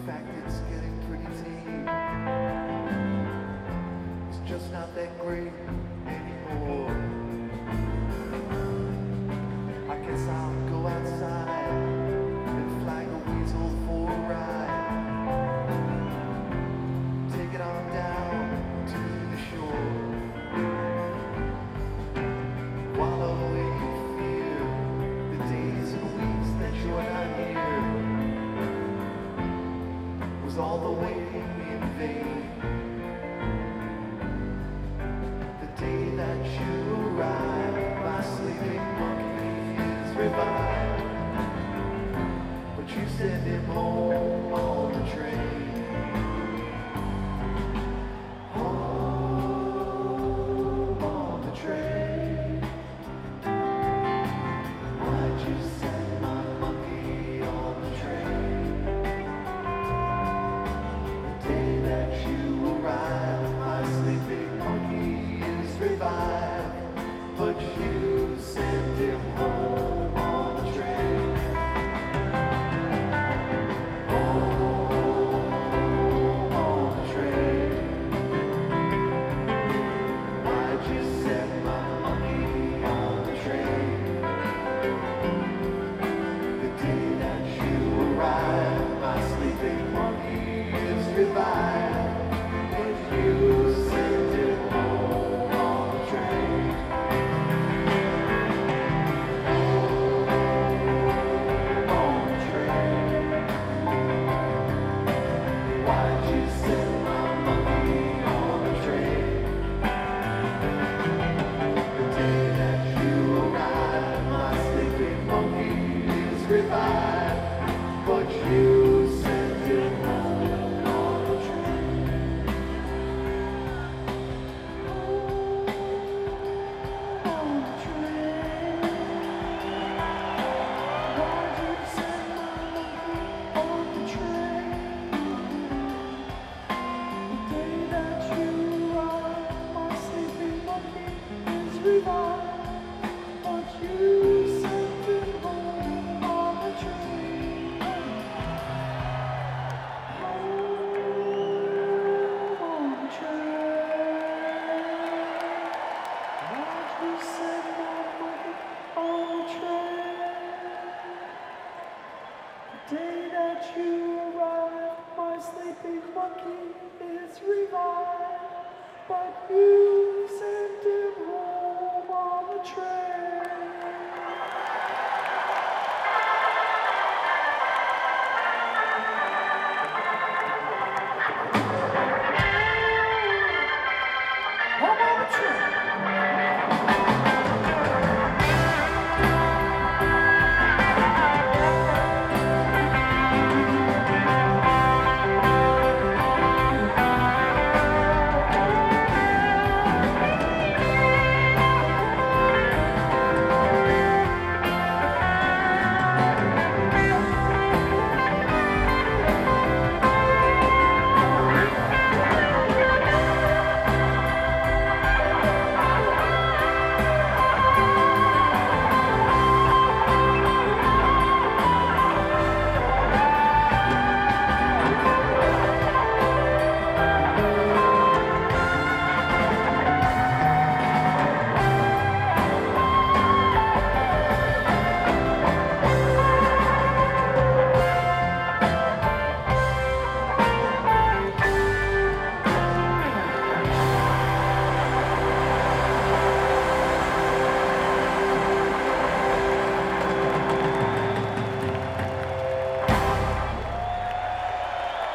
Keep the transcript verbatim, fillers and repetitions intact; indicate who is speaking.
Speaker 1: fact, it's getting pretty tame. It's just not that great anymore. I guess I'll go outside and flag a weasel for a ride. Take it on down to the shore. Wallow in fear, the days and weeks that you're not here. Was all the waiting in vain? The day that you arrived, my sleeping monkey is revived. But you send him home